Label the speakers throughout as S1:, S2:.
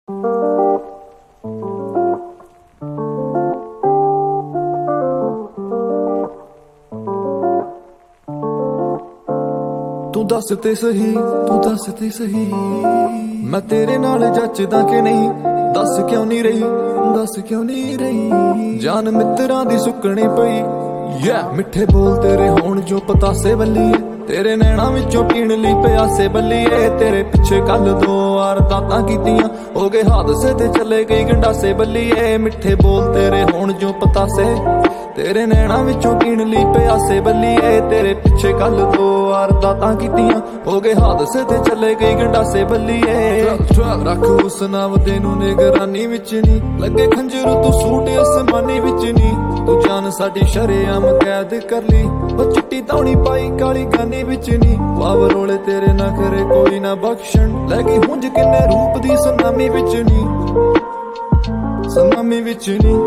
S1: ਤੂੰ ਦੱਸ ਤੇ ਸਹੀ, ਤੂੰ ਦੱਸ ਤੇ ਸਹੀ, ਮੈਂ ਤੇਰੇ ਨਾਲ ਜੱਚਦਾ ਕਿ ਨਹੀਂ? ਦੱਸ ਕਿਉਂ ਨਹੀਂ ਰਹੀ, ਦੱਸ ਕਿਉਂ ਨਹੀਂ ਰਹੀ? ਜਾਨ ਮਿੱਤਰਾਂ ਦੀ ਸੁੱਕਣੀ ਪਈ। ਮਿੱਠੇ ਬੋਲ ਤੇਰੇ ਹੋਣ ਜੋ ਪਤਾਸੇ ਬੱਲੀਏ, ਤੇਰੇ ਨੈਣਾ ਵਿੱਚੋਂ ਪੀਣ ਲਈ ਪਿਆਸੇ ਬੱਲੀਏ। ਤੇਰੇ ਪਿੱਛੇ ਕੱਲ 2 ਵਾਰ ਦਾਤਾਂ ਕੀਤੀਆਂ, ਹੋ ਗਏ ਹਾਦਸੇ ਤੇ ਚਲੇ ਗਈ ਗੰਡਾਸੇ ਬੱਲੀਏ। ਮਿੱਠੇ ਬੋਲ ਤੇਰੇ ਹੋਣ ਜੋ ਪਤਾਸੇ, ਤੇਰੇ ਨੈਣਾ ਵਿੱਚੋਂ ਪੀਣ ਲਈ ਪਿਆਸੇ ਬੱਲੀਏ। ਤੇਰੇ ਪਿੱਛੇ ਕੱਲ 2 ਵਾਰ ਦਾਤਾਂ ਕੀਤੀਆਂ, ਹੋ ਗਏ ਹਾਦਸੇ ਤੇ ਚਲੇ ਗਈ ਗੰਡਾਸੇ ਬੱਲੀਏ। ਰੱਖ ਉਸ ਨਾਵਦੇ ਨੂੰ ਨਿਗਰਾਨੀ ਵਿੱਚ ਨੀ, ਲੱਗੇ ਖੰਜਰ ਤੂੰ ਸੂਟ ਅਸਮਾਨੀ ਵਿੱਚ ਨੀ। ਤੂੰ ਜਾਨ ਸਾਡੀ ਸ਼ਰੇਆਮ ਕੈਦ ਕਰ ਲਈ, ਉਹ ਚਿੱਟੀ ਤੌਣੀ ਪਾਈ ਕਾਲੀ ਗਾਨੀ ਵਿੱਚ ਨੀ। ਵਾਵ ਰੋਲੇ ਤੇਰੇ ਨਾ ਕਰੇ ਕੋਈ ਨਾ ਬਖਸ਼ਣ, ਲੈ ਗਈ ਹੁੰਝ ਕਿੰਨੇ ਰੂਪ ਦੀ ਸੁਨਾਮੀ ਵਿੱਚ ਨੀ, ਸੁਨਾਮੀ ਵਿੱਚ ਨੀ।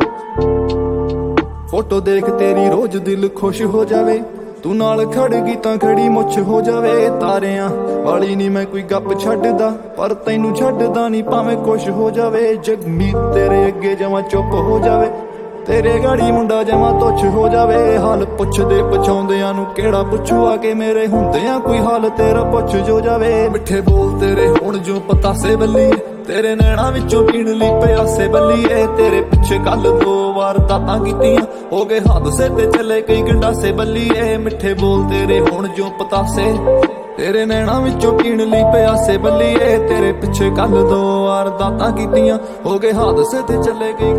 S1: ਫੋਟੋ ਦੇਖ ਤੇਰੀ ਰੋਜ਼ ਦਿਲ ਖੁਸ਼ ਹੋ ਜਾਵੇ, ਤੂੰ ਨਾਲ ਖੜ ਗਈ ਤਾਂ ਖੜੀ ਮੁੱਛ ਹੋ ਜਾਵੇ। ਤਾਰਿਆਂ ਵਾਲੀ ਨੀ ਮੈਂ ਕੋਈ ਗੱਪ ਛੱਡਦਾ, ਪਰ ਤੈਨੂੰ ਛੱਡਦਾ ਨਹੀਂ ਭਾਵੇਂ ਕੁਛ ਹੋ ਜਾਵੇ। ਜਗਮੀਤ ਤੇਰੇ ਅੱਗੇ ਜਮਾਂ ਚੁੱਪ ਹੋ ਜਾਵੇ, ਤੇਰੇ ਗਾੜੀ ਮੁੰਡਾ ਜਮਾਂ ਤੁੱਛ ਹੋ ਜਾਵੇ। ਹਾਲ ਪੁੱਛਦੇ ਪੁੱਛਾਉਂਦਿਆਂ ਨੂੰ ਕਿਹੜਾ ਪੁੱਛੂ, ਆ ਕੇ ਮੇਰੇ ਹੁੰਦਿਆਂ ਕੋਈ ਹਾਲ ਤੇਰਾ ਪੁੱਛ ਜੋ ਜਾਵੇ। ਮਿੱਠੇ ਬੋਲ ਤੇਰੇ ਹੁਣ ਜੋ ਪਤਾਸੇ ਬੱਲੀਏ, ਤੇਰੇ ਨੈਣਾ ਵਿੱਚੋਂ ਪੀਣ ਲਈ ਪਿਆਸੇ ਬੱਲੀਏ। ਤੇਰੇ ਪਿੱਛੇ ਕੱਲ 2 ਵਾਰ ਦਾਤਾਂ ਕੀਤੀਆਂ, ਹੋ ਗਏ ਹਾਦਸੇ ਤੇ ਚਲੇ ਕਈ ਗੰਡਾਸੇ ਬੱਲੀਏ। ਮਿੱਠੇ ਬੋਲ ਤੇਰੇ ਹੁਣ ਜੋ ਪਤਾਸੇ, ਤੇਰੇ ਨੈਣਾ ਵਿੱਚੋਂ ਪੀਣ ਲਈ ਪਿਆਸੇ ਬੱਲੀਏ। ਤੇਰੇ ਪਿੱਛੇ ਕੱਲ 2 ਵਾਰ ਦਾਤਾਂ ਕੀਤੀਆਂ, ਹੋ ਗਏ ਹਾਦਸੇ ਤੇ ਚਲੇ ਗਈ।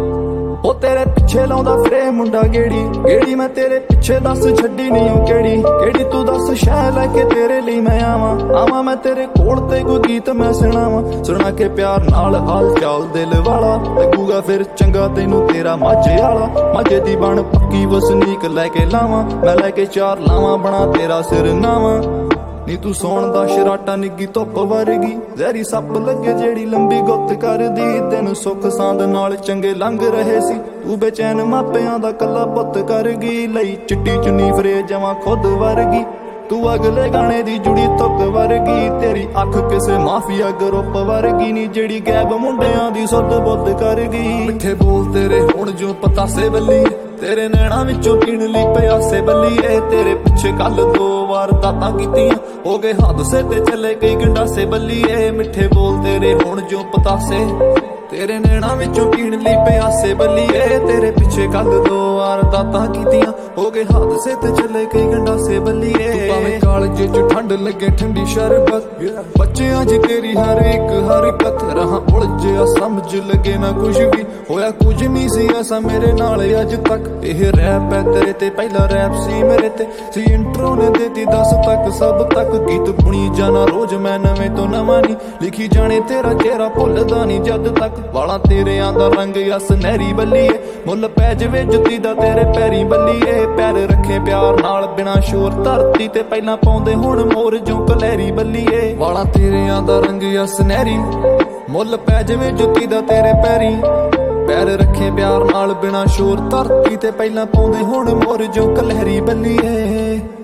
S1: ਉਹ ਤੇਰੇ ਪਿੱਛੇ ਲਾਉਂਦਾ ਫਿਰੇ ਮੁੰਡਾ ਗੇੜੀ ਗੇੜੀ, ਮੈਂ ਤੇਰੇ ਪਿੱਛੇ ਦੱਸ ਛੱਡੀ ਨਹੀਂ ਉਹ ਕਿਹੜੀ ਕਿਹੜੀ। ਤੂੰ ਦੱਸ ਸ਼ਹਿ ਲੈ ਕੇ ਤੇਰੇ ਲਈ ਮੈਂ ਆਵਾਂ ਮੈਂ ਤੇਰੇ ਕੋਲ ਤੇ ਕੋਈ ਗੀਤ ਮੈਂ ਸੁਣਾਵਾਂ। ਸੁਣਾ ਕੇ ਪਿਆਰ ਨਾਲ ਹਾਲ ਚਾਲ ਦਿਲ ਵਾਲਾ, ਲੱਗੂਗਾ ਫਿਰ ਚੰਗਾ ਤੈਨੂੰ ਤੇਰਾ ਮਾਝੇ ਵਾਲਾ। ਮਾਝੇ ਦੀ ਬਣ ਪੱਕੀ ਵਸਨੀਕ ਲੈ ਕੇ ਲਾਵਾਂ, ਮੈਂ ਲੈ ਕੇ 4 ਲਾਵਾਂ ਬਣਾ ਤੇਰਾ ਸਿਰ ਨਾਵਾਂ। ਨੀ ਤੂੰ ਸੌਣ ਦਾ ਸ਼ਰਾਟਾ ਨਿੱਗੀ ਧੁੱਪ ਵਰਗੀ, ਜ਼ਹਿਰੀ ਸੱਪ ਲੱਗੇ ਜਿਹੜੀ ਲੰਬੀ ਗੁੱਤ ਕਰਦੀ। ਤੈਨੂੰ ਸੁੱਖ ਸਾਂਦ ਨਾਲ ਚੰਗੇ ਲੰਘ ਰਹੇ ਸੀ, ਤੂੰ ਬੇਚੈਨ ਮਾਪਿਆਂ ਦਾ ਕੱਲਾ ਪੁੱਤ ਕਰ ਗਈ। ਲਈ ਚਿੱਟੀ ਚੁੰਨੀ ਫਰੇ ਜਮਾਂ ਖੁਦ ਵਰਗੀ, ਤੂੰ ਅਗਲੇ ਗਾਣੇ ਦੀ ਜੁੜੀ ਤੁੱਕ ਵਰਗੀ। ਤੇਰੀ ਅੱਖ ਕਿਸੇ ਮਾਫੀਆ ਗਰੁੱਪ ਵਰਗੀ ਨੀ, ਜਿਹੜੀ ਗੈਬ ਮੁੰਡਿਆਂ ਦੀ ਸੁੱਧ ਬੁੱਧ ਕਰ ਗਈ। ਮਿੱਠੇ ਬੋਲ ਤੇਰੇ ਹੁਣ ਜੋ ਪਤਾਸੇ ਬੱਲੀਏ, ਤੇਰੇ ਨੈਣਾ ਵਿੱਚੋਂ ਪੀਣ ਲਈ ਪਿਆਸੇ ਬੱਲੀਏ। ਤੇਰੇ ਪਿੱਛੇ ਕੱਲ 2 ਵਾਰ ਦਾਤਾਂ ਕੀਤੀਆਂ, ਹੋ ਗਏ ਹਾਦਸੇ ਤੇ ਚਲੇ ਗਈ ਗੰਡਾਸੇ ਬੱਲੀਏ। ਮਿੱਠੇ ਬੋਲ ਤੇਰੇ ਹੁਣ ਜੋ ਪਤਾਸੇ, ਤੇਰੇ ਨੈਣਾ ਵਿੱਚੋਂ ਪੀਣ ਲਈ ਪਿਆਸੇ ਬੱਲੀਏ। ਤੇਰੇ ਪਿੱਛੇ ਕੱਲ 2 ਵਾਰ ਦਾਤਾਂ ਕੀਤੀਆਂ, ਹੋ ਗਏ ਹਾਦਸੇ ਤੇ ਚਲੇ ਗਈ ਗੰਡਾਸੇ ਬੱਲੀਏ। ਭਾਵੇਂ ਕਾਲਜ ਚ ਠੰਡ ਲੱਗੇ ਠੰਡੀ ਸ਼ਰਬਤ, ਬੱਚਿਆਂ ਚ ਤੇਰੀ ਹਰ ਇੱਕ ਹਰਕਤ। ਰਹਾ ਉਲਝਿਆ ਸਮਝ ਲੱਗੇ ਨਾ ਕੁਝ ਵੀ, ਹੋਇਆ ਕੁਝ ਨਹੀਂ ਸੀ ਐਸਾ ਮੇਰੇ ਨਾਲ ਅੱਜ ਤੱਕ। ਇਹ ਰੈਪ ਹੈ ਤੇਰੇ ਤੇ, ਪਹਿਲਾ ਰੈਪ ਸੀ ਮੇਰੇ ਤੇ, ਸੀ ਇੰਟਰੋ ਨੇ ਦੇਤੀ 10 ਤੱਕ ਸਭ ਤੱਕ। ਗੀਤ ਬੁਣੀ ਜਾਣਾ ਰੋਜ਼ ਮੈਂ ਨਵੇਂ ਤੋਂ ਨਵਾਂ ਨੀ, ਲਿਖੀ ਜਾਣੇ ਤੇਰਾ ਚਿਹਰਾ ਭੁੱਲਦਾ ਨਹੀਂ ਜਦ ਤੱਕ। ਵਾਲਾਂ ਤੇਰਿਆਂ ਦਾ ਰੰਗ ਆ ਸੁਨਹਿਰੀ ਬੱਲੀਏ, ਮੁੱਲ ਪੈ ਜਵੇ ਜੁੱਤੀ ਦਾ ਤੇਰੇ ਪੈਰੀ ਬੱਲੀਏ। ਪੈਰ ਰੱਖੇ ਪਿਆਰ ਨਾਲ ਬਿਨਾ ਸ਼ੋਰ, ਧਰਤੀ ਤੇ ਪਹਿਲਾਂ ਪਾਉਂਦੇ ਹੁਣ ਮੋਰ ਜੋ ਕਲੈਰੀ ਬੱਲੀਏ। ਵਾਲਾਂ ਤੇਰਿਆਂ ਦਾ ਰੰਗ ਆ ਸੁਨਹਿਰੀ, ਮੁੱਲ ਪੈ ਜਵੇ ਜੁੱਤੀ ਦਾ ਤੇਰੇ ਪੈਰੀ। ਪੈਰ ਰੱਖੇ ਪਿਆਰ ਨਾਲ ਬਿਨਾ ਸ਼ੋਰ, ਧਰਤੀ ਤੇ ਪਹਿਲਾਂ ਪਾਉਂਦੇ ਹੁਣ ਮੋਰ ਜੋ ਕਲੈਰੀ ਬੱਲੀਏ।